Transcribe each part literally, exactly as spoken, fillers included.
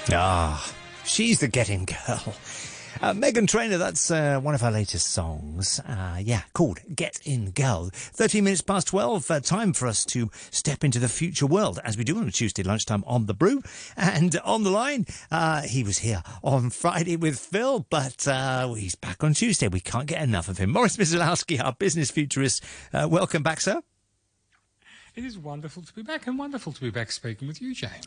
Ah, she's the Getting Girl. Uh, Meghan Trainor, that's uh, one of her latest songs. Uh, yeah, called Get In Girl. thirteen minutes past twelve, uh, time for us to step into the future world, as we do on a Tuesday lunchtime on The Brew. And on the line, uh, he was here on Friday with Phil, but uh, he's back on Tuesday. We can't get enough of him. Maurice Mizalowski, our business futurist. Uh, welcome back, sir. It is wonderful to be back, and wonderful to be back speaking with you, James.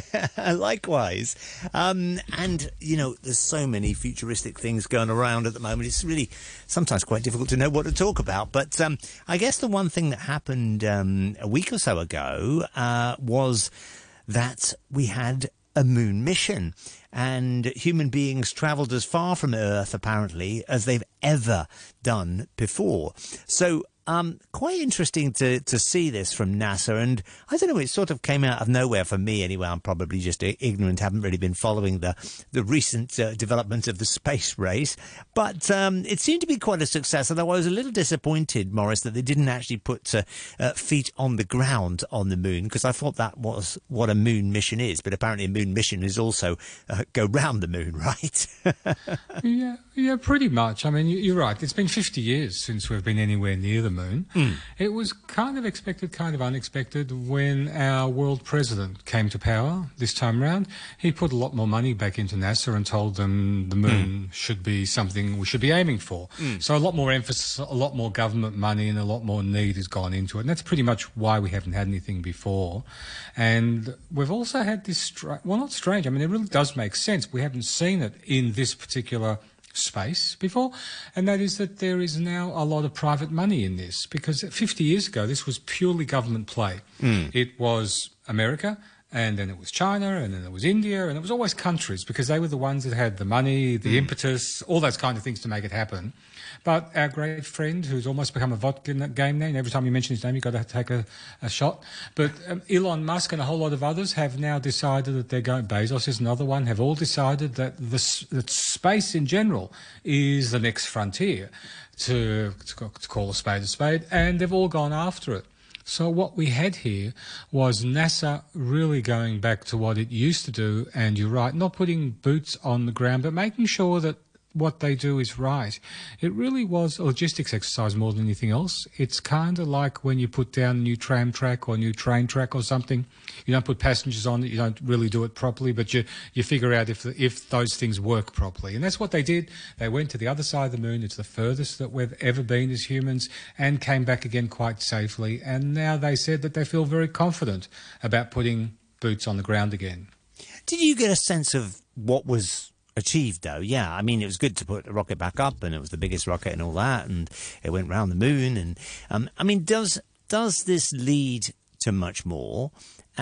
Likewise. Um, and, you know, there's so many futuristic things going around at the moment. It's really sometimes quite difficult to know what to talk about. But um, I guess the one thing that happened um, a week or so ago uh, was that we had a moon mission. And human beings travelled as far from Earth, apparently, as they've ever done before. So Um, quite interesting to, to see this from NASA, and I don't know, it sort of came out of nowhere for me anyway. I'm probably just ignorant, haven't really been following the, the recent uh, development of the space race, but um, it seemed to be quite a success, although I was a little disappointed, Maurice, that they didn't actually put uh, uh, feet on the ground on the moon, because I thought that was what a moon mission is, but apparently a moon mission is also uh, go round the moon, right? yeah, yeah, pretty much. I mean, you're right. It's been fifty years since we've been anywhere near the moon. Moon. Mm. It was kind of expected, kind of unexpected when our world president came to power this time round. He put a lot more money back into NASA and told them the moon mm. should be something we should be aiming for. Mm. So a lot more emphasis, a lot more government money and a lot more need has gone into it. And that's pretty much why we haven't had anything before. And we've also had this, stra- well, not strange, I mean, it really does make sense. We haven't seen it in this particular space before, and that is that there is now a lot of private money in this, because fifty years ago this was purely government play. Mm. It was America, and then it was China, and then it was India, and it was always countries, because they were the ones that had the money, the mm. impetus, all those kind of things to make it happen. But our great friend, who's almost become a vodka game name, every time you mention his name you've got to take a, a shot, but um, Elon Musk and a whole lot of others have now decided that they're going, Bezos is another one, have all decided that, the, that space in general is the next frontier, to, to, to call a spade a spade, and they've all gone after it. So what we had here was NASA really going back to what it used to do, and you're right, not putting boots on the ground, but making sure that what they do is right. It really was a logistics exercise more than anything else. It's kind of like when you put down a new tram track or a new train track or something. You don't put passengers on it, you don't really do it properly, but you, you figure out if, if those things work properly. And that's what they did. They went to the other side of the moon. It's the furthest that we've ever been as humans, and came back again quite safely. And now they said that they feel very confident about putting boots on the ground again. Did you get a sense of what was achieved, though? Yeah, I mean, it was good to put the rocket back up, and it was the biggest rocket and all that, and it went round the moon. And um, I mean, does does this lead to much more?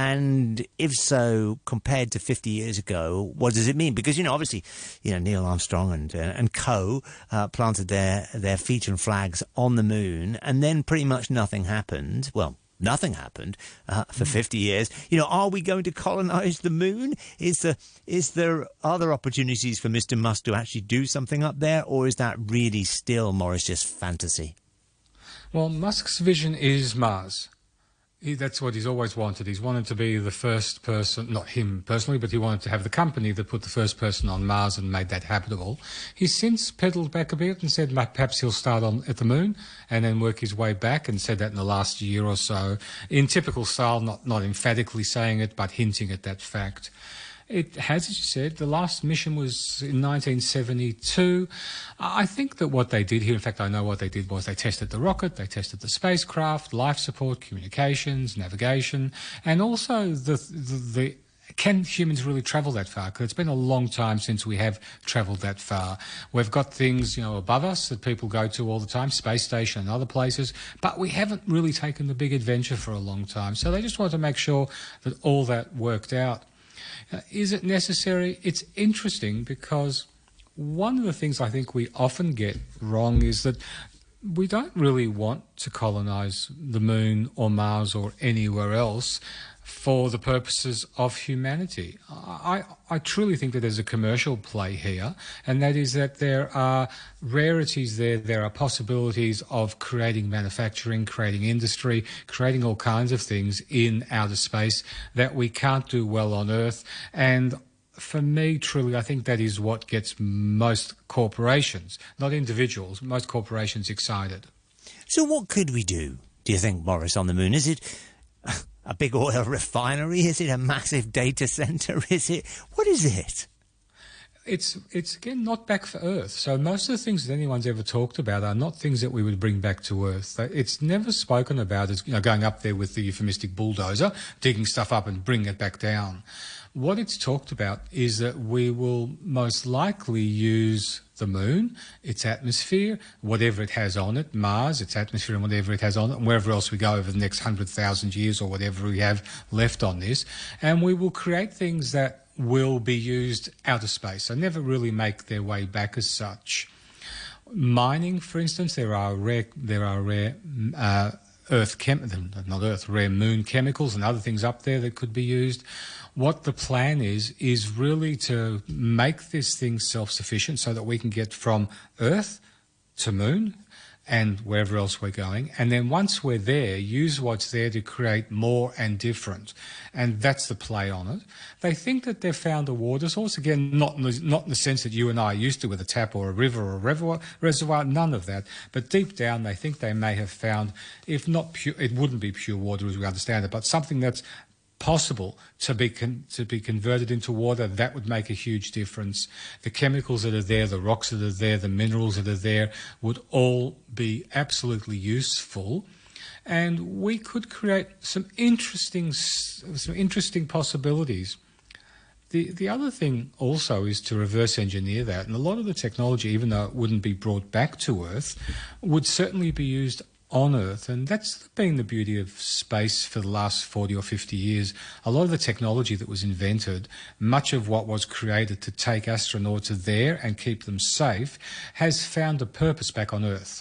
And if so, compared to fifty years ago, what does it mean? Because, you know, obviously, you know, Neil Armstrong and uh, and co uh, planted their their feet and flags on the moon, and then pretty much nothing happened. Well, nothing happened uh, for fifty years. You know, are we going to colonise the moon? Is there, is there other opportunities for Mister Musk to actually do something up there, or is that really still, Maurice, just fantasy? Well, Musk's vision is Mars. He, that's what he's always wanted. He's wanted to be the first person, not him personally, but he wanted to have the company that put the first person on Mars and made that habitable. He's since pedalled back a bit and said perhaps he'll start on at the moon and then work his way back, and said that in the last year or so, in typical style, not, not emphatically saying it, but hinting at that fact. It has, as you said, the last mission was in nineteen seventy-two. I think that what they did here, in fact, I know what they did was they tested the rocket, they tested the spacecraft, life support, communications, navigation, and also the, the, the can humans really travel that far? Because it's been a long time since we have travelled that far. We've got things, you know, above us that people go to all the time, space station and other places, but we haven't really taken the big adventure for a long time. So they just wanted to make sure that all that worked out. Uh, is it necessary? It's interesting, because one of the things I think we often get wrong is that we don't really want to colonise the moon or Mars or anywhere else for the purposes of humanity. I, I truly think that there's a commercial play here, and that is that there are rarities there, there are possibilities of creating manufacturing, creating industry, creating all kinds of things in outer space that we can't do well on Earth. And for me, truly, I think that is what gets most corporations, not individuals, most corporations excited. So what could we do, do you think, Boris, on the moon? Is it a big oil refinery? Is it a massive data centre? Is it... What is it? It's, it's again, not back for Earth. So most of the things that anyone's ever talked about are not things that we would bring back to Earth. It's never spoken about as, you know, going up there with the euphemistic bulldozer, digging stuff up and bringing it back down. What it's talked about is that we will most likely use the moon, its atmosphere, whatever it has on it, Mars, its atmosphere and whatever it has on it, and wherever else we go over the next one hundred thousand years or whatever we have left on this, and we will create things that will be used out of space, so never really make their way back as such. Mining, for instance, there are rare, there are rare uh, Earth chem, not Earth, rare moon chemicals and other things up there that could be used. What the plan is, is really to make this thing self-sufficient so that we can get from Earth to moon and wherever else we're going. And then once we're there, use what's there to create more and different. And that's the play on it. They think that they've found a water source. Again, not in the, not in the sense that you and I are used to with a tap or a river or a reservoir, reservoir, none of that. But deep down, they think they may have found, if not pure, it wouldn't be pure water as we understand it, but something that's possible to be con- to be converted into water. That would make a huge difference. The chemicals that are there, the rocks that are there, the minerals that are there would all be absolutely useful, and we could create some interesting some interesting possibilities. The the other thing also is to reverse engineer that, and a lot of the technology, even though it wouldn't be brought back to Earth, would certainly be used on Earth, and that's been the beauty of space for the last forty or fifty years. A lot of the technology that was invented, much of what was created to take astronauts there and keep them safe, has found a purpose back on Earth.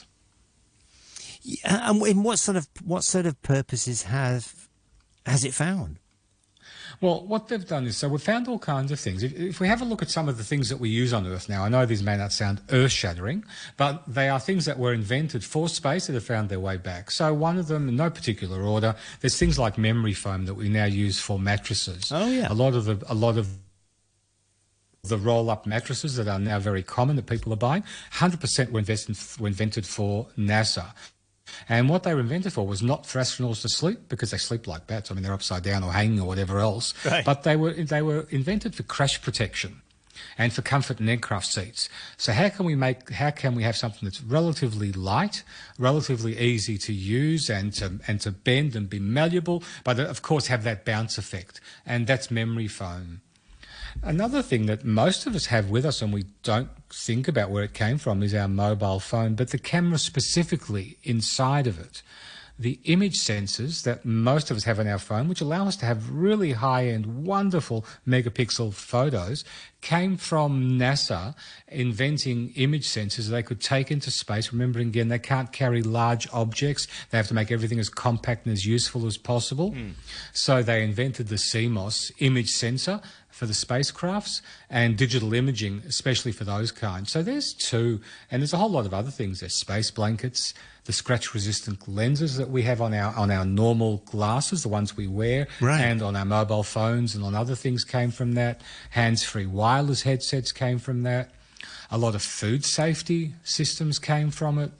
Yeah, and in what sort of what sort of purposes have has it found? Well, what they've done is, so we've found all kinds of things. If, if we have a look at some of the things that we use on Earth now, I know these may not sound earth-shattering, but they are things that were invented for space that have found their way back. So one of them, in no particular order, there's things like memory foam that we now use for mattresses. Oh, yeah. A lot of the, a lot of the roll-up mattresses that are now very common that people are buying, one hundred percent were, invested, were invented for NASA. And what they were invented for was not for astronauts to sleep, because they sleep like bats. I mean, they're upside down or hanging or whatever else. Right. But they were they were invented for crash protection and for comfort and aircraft seats. So how can we make how can we have something that's relatively light, relatively easy to use and to and to bend and be malleable, but of course have that bounce effect? And that's memory foam. Another thing that most of us have with us and we don't think about where it came from is our mobile phone, but the camera specifically inside of it. The image sensors that most of us have on our phone, which allow us to have really high-end, wonderful megapixel photos, came from NASA inventing image sensors they could take into space. Remembering, again, they can't carry large objects. They have to make everything as compact and as useful as possible. Mm. So they invented the C M O S image sensor for the spacecrafts and digital imaging, especially for those kinds. So there's two, and there's a whole lot of other things. There's space blankets, the scratch-resistant lenses that we have on our on our normal glasses, the ones we wear, right, and on our mobile phones and on other things came from that. Hands-free wireless headsets came from that. A lot of food safety systems came from it.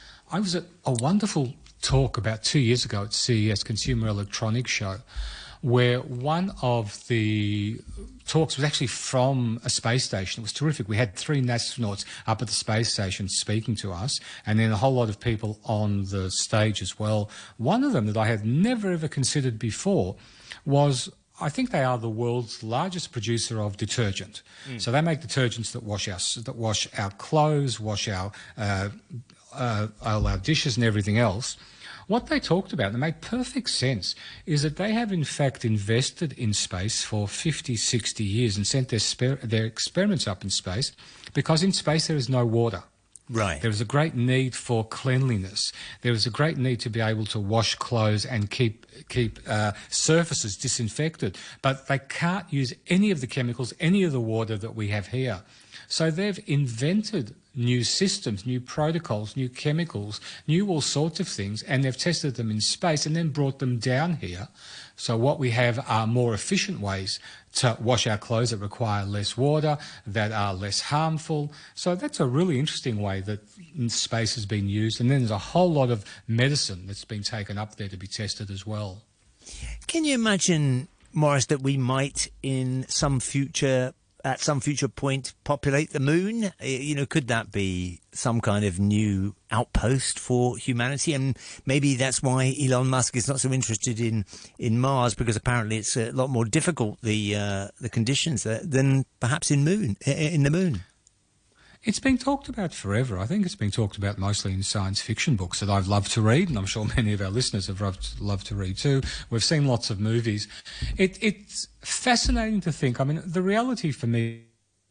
I was at a wonderful talk about two years ago at C E S, Consumer Electronics Show, where one of the talks was actually from a space station. It was terrific. We had three astronauts up at the space station speaking to us, and then a whole lot of people on the stage as well. One of them that I had never ever considered before was, I think they are the world's largest producer of detergent. Mm. So they make detergents that wash our, that wash our clothes, wash our, uh, uh, all our dishes and everything else. What they talked about, and made perfect sense, is that they have in fact invested in space for fifty, sixty years and sent their, sper- their experiments up in space, because in space there is no water. Right. There is a great need for cleanliness. There is a great need to be able to wash clothes and keep keep uh, surfaces disinfected. But they can't use any of the chemicals, any of the water that we have here. So they've invented new systems, new protocols, new chemicals, new all sorts of things, and they've tested them in space and then brought them down here. So what we have are more efficient ways to wash our clothes that require less water, that are less harmful. So that's a really interesting way that space has been used. And then there's a whole lot of medicine that's been taken up there to be tested as well. Can you imagine, Maurice, that we might in some future, at some future point, populate the moon? You know, could that be some kind of new outpost for humanity? And maybe that's why Elon Musk is not so interested in, in Mars, because apparently it's a lot more difficult, the uh, the conditions there, than perhaps in moon in the moon. It's been talked about forever. I think it's been talked about mostly in science fiction books that I've loved to read, and I'm sure many of our listeners have loved, loved to read too. We've seen lots of movies. It, it's fascinating to think. I mean, the reality for me...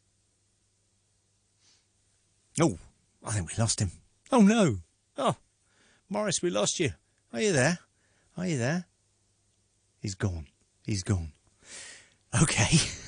Oh, I think we lost him. Oh, no. Oh, Maurice, we lost you. Are you there? Are you there? He's gone. He's gone. Okay.